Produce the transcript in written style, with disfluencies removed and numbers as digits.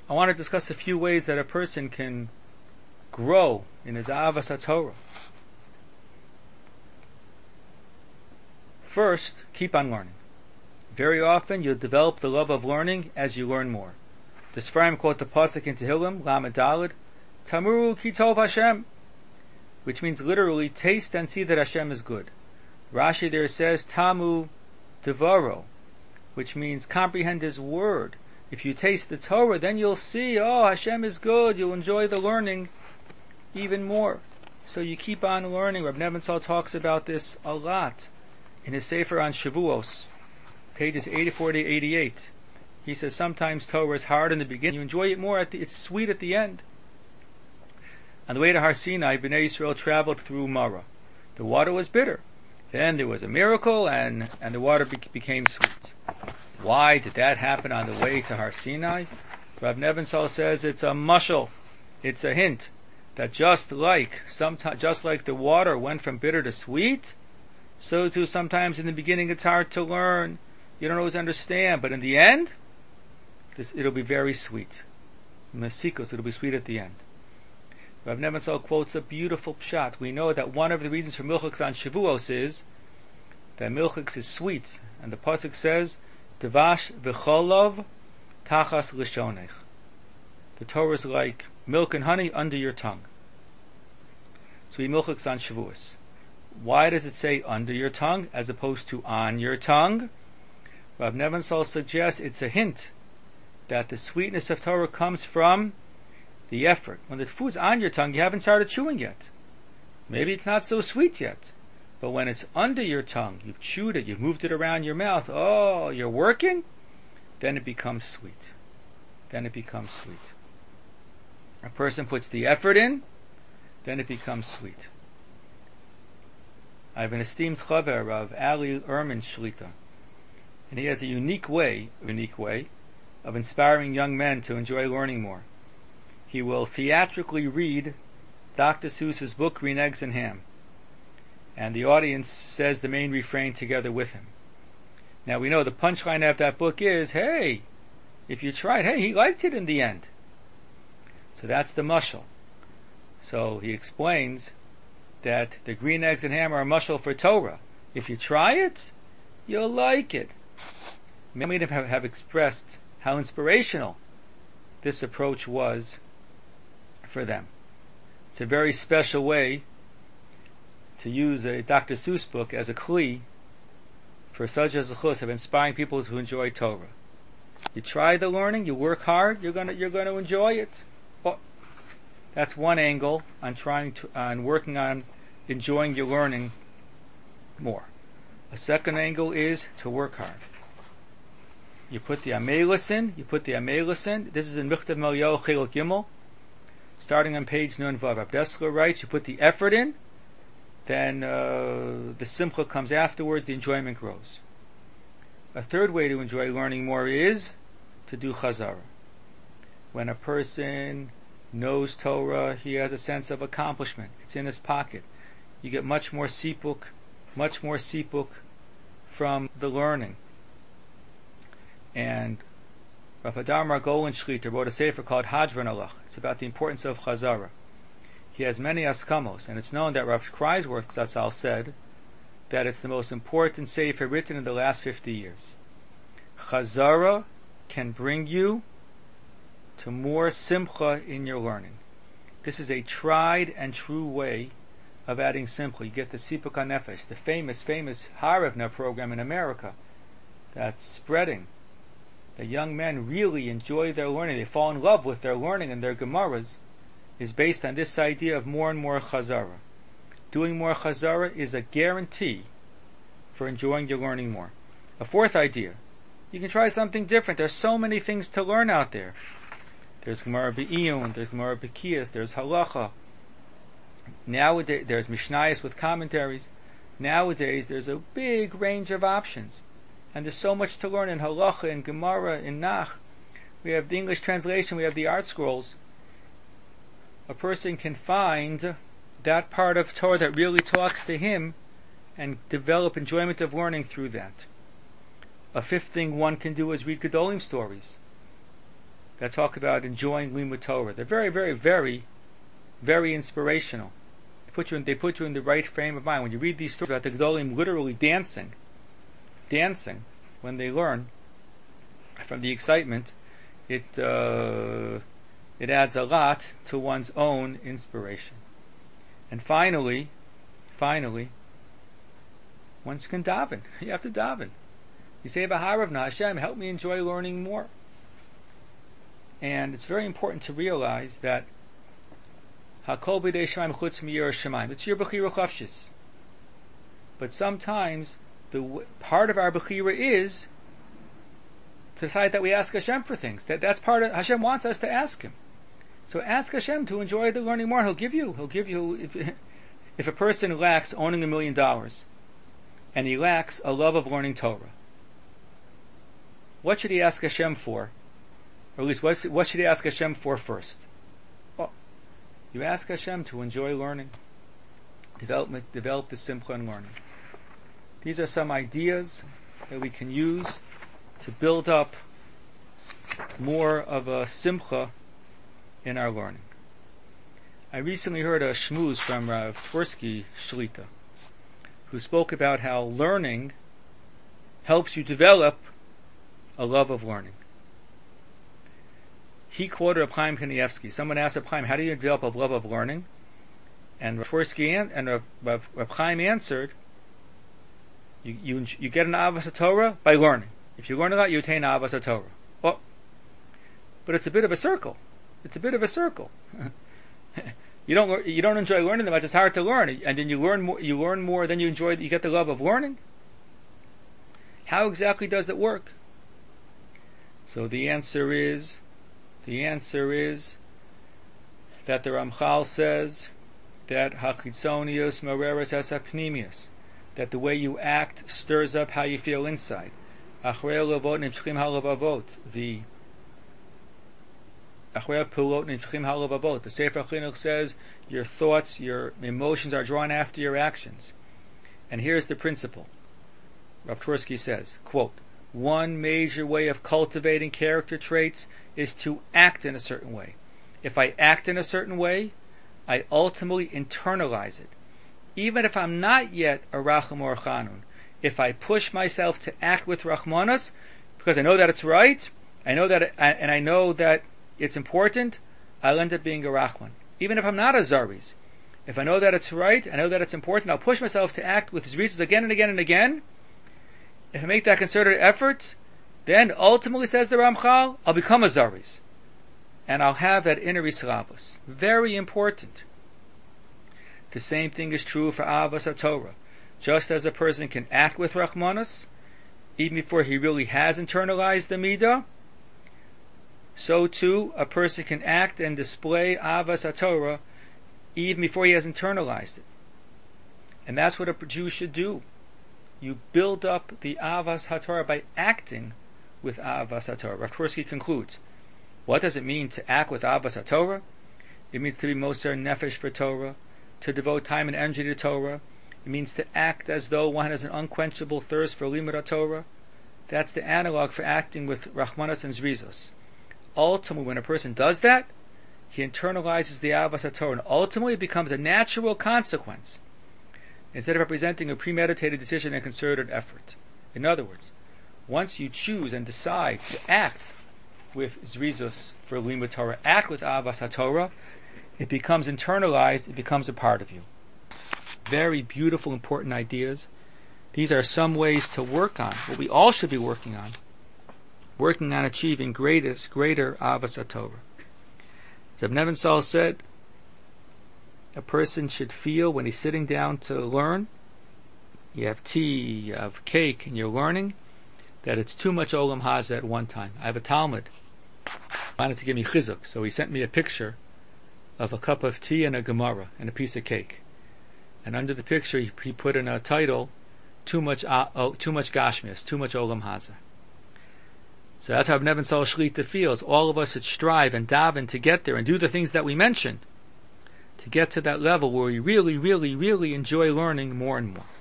I want to discuss a few ways that a person can grow in his Ahavas HaTorah. First, keep on learning. Very often you'll develop the love of learning as you learn more. The Sfarim quote the pasuk in Tehillim, Lamed Daled, Tamuru ki tov Hashem, which means literally, taste and see that Hashem is good. Rashi there says, Tamu Devaro, which means comprehend His word. If you taste the Torah, then you'll see, oh, Hashem is good. You'll enjoy the learning even more. So you keep on learning. Reb Nebenzahl talks about this a lot in his Sefer on Shavuos, pages 84 to 88. He says sometimes Torah is hard in the beginning. You enjoy it more. It's sweet at the end. On the way to Har Sinai, Bnei Yisrael traveled through Marah. The water was bitter. Then there was a miracle, and the water became sweet. Why did that happen on the way to Har Sinai? Rav Nebenzahl says it's a mashal. It's a hint that just like the water went from bitter to sweet, so too sometimes in the beginning it's hard to learn. You don't always understand, but in the end, it'll be very sweet. Mesikos, it'll be sweet at the end. Rav Nebenzahl quotes a beautiful pshat. We know that one of the reasons for milchiks on Shavuos is that milchiks is sweet, and the pasuk says, "Devash v'cholov tachas lishonech." The Torah is like milk and honey under your tongue. So we milchiks on Shavuos. Why does it say under your tongue as opposed to on your tongue? Rav Nebenzahl suggests it's a hint that the sweetness of Torah comes from the effort. When the food's on your tongue, you haven't started chewing yet. Maybe it's not so sweet yet. But when it's under your tongue, you've chewed it, you've moved it around your mouth, oh, you're working, then it becomes sweet. Then it becomes sweet. A person puts the effort in, then it becomes sweet. I have an esteemed chaver of Ali Erman Shlita, and he has a unique way of inspiring young men to enjoy learning more. He will theatrically read Dr. Seuss's book, Green Eggs and Ham. And the audience says the main refrain together with him. Now we know the punchline of that book is, hey, if you tried, hey, he liked it in the end. So that's the mashal. So he explains that the green eggs and ham are a mashal for Torah. If you try it, you'll like it. Many have expressed how inspirational this approach was for them. It's a very special way to use a Dr. Seuss book as a kli for such a zechus of inspiring people to enjoy Torah. You try the learning, you work hard, you're gonna enjoy it. Well, that's one angle on working on enjoying your learning more. A second angle is to work hard. You put the amelis in. This is in Michtav Melyahu Chiluk Gimel, starting on page Nun Vav. Rab Dessler writes, you put the effort in, then the simcha comes afterwards, the enjoyment grows. A third way to enjoy learning more is to do chazara. When a person knows Torah, he has a sense of accomplishment. It's in his pocket. You get much more sipuk from the learning. And Rav Hadar Margolin Shlita wrote a sefer called Hadron Alach. It's about the importance of chazara. He has many askamos, and it's known that Rav Kreisworth Zatzal said that it's the most important sefer written in the last 50 years. Chazara can bring you to more simcha in your learning. This is a tried and true way of adding simcha. You get the Sipuk HaNefesh, the famous Harevna program in America that's spreading. The young men really enjoy their learning. They fall in love with their learning, and their Gemaras is based on this idea of more and more chazara. Doing more chazara is a guarantee for enjoying your learning more. A fourth idea, you can try something different. There's so many things to learn out there. There's Gemara Be'iyun, there's Gemara Be'kiyas, there's Halacha. Nowadays, there's Mishnayos with commentaries. Nowadays, there's a big range of options. And there's so much to learn in Halacha, in Gemara, in Nach. We have the English translation, we have the Art Scrolls. A person can find that part of Torah that really talks to him and develop enjoyment of learning through that. A fifth thing one can do is read Gedolim stories. that talk about enjoying Limud Torah. They're very, very, very, very inspirational. They put you in the right frame of mind. When you read these stories about the Gedolim literally dancing when they learn from the excitement, it adds a lot to one's own inspiration. And finally, one can daven. You have to daven. You say, "V'haravna Hashem, help me enjoy learning more." And it's very important to realize that Hakol b'dei Shemaim chutz miyirah Shemaim. It's your bechira chavshis. But sometimes the part of our bechira is to decide that we ask Hashem for things. That's part of Hashem wants us to ask Him. So ask Hashem to enjoy the learning more. He'll give you. If a person lacks owning $1 million and he lacks a love of learning Torah, what should he ask Hashem for? Or at least what should he ask Hashem for first? Well, you ask Hashem to enjoy learning, develop the simcha in learning. These are some ideas that we can use to build up more of a simcha in our learning. I recently heard a shmooze from Rav Twersky Shlita, who spoke about how learning helps you develop a love of learning. He quoted Reb Chaim Kanievsky. Someone asked Reb Chaim, "How do you develop a love of learning?" And Rav Twersky and Reb Chaim answered, "You get an Avas Torah by learning. If you learn a lot, you attain Avas Torah." Oh, but it's a bit of a circle. You don't enjoy learning that much. It's hard to learn, and then you learn more. Then you get the love of learning. How exactly does it work? So the answer is that the Ramchal says that hachitzonius moreres es hapnimius, that the way you act stirs up how you feel inside. Achrei levot nimshchim halavavot, the Sefer Chinuch says your thoughts, your emotions are drawn after your actions. And here's the principle. Rav Twersky says, quote, "One major way of cultivating character traits is to act in a certain way. If I act in a certain way, I ultimately internalize it. Even if I'm not yet a Racham or a Chanun, if I push myself to act with Rachmanas, because I know that it's right, I know that it's important, I'll end up being a Rachman. Even if I'm not a Zaris, if I know that it's right, I know that it's important, I'll push myself to act with Zrizus again and again and again. If I make that concerted effort, then ultimately, says the Ramchal, I'll become a Zaris. And I'll have that inner Yisravus. Very important. The same thing is true for Avas HaTorah. Just as a person can act with Rachmanas, even before he really has internalized the Midah, so too a person can act and display Avas HaTorah even before he has internalized it. And that's what a Jew should do. You build up the Avas HaTorah by acting with Avas HaTorah. Rav Twersky concludes, what does it mean to act with Avas HaTorah? It means to be Moser Nefesh for Torah, to devote time and energy to Torah. It means to act as though one has an unquenchable thirst for Limud HaTorah. That's the analog for acting with Rachmanas and Zrizos. Ultimately, when a person does that, he internalizes the Avas HaTorah, and ultimately it becomes a natural consequence, instead of representing a premeditated decision and concerted effort. In other words, once you choose and decide to act with Zrizos for Limud Torah, act with Avas HaTorah, it becomes internalized, it becomes a part of you. Very beautiful, important ideas. These are some ways to work on, what we all should be working on achieving greater Avas HaTorah. As Ibn Nebenzahl said, a person should feel when he's sitting down to learn, you have tea, you have cake, and you're learning, that it's too much Olam Hazeh at one time. I have a Talmud, wanted to give me chizuk, so he sent me a picture of a cup of tea and a Gemara and a piece of cake. And under the picture he put in a title, too much Gashmias, too much Olam Hazeh. So that's how Ibn Nebenzahl Shlita feels. All of us should strive and daven to get there and do the things that we mentioned, to get to that level where we really, really, really enjoy learning more and more.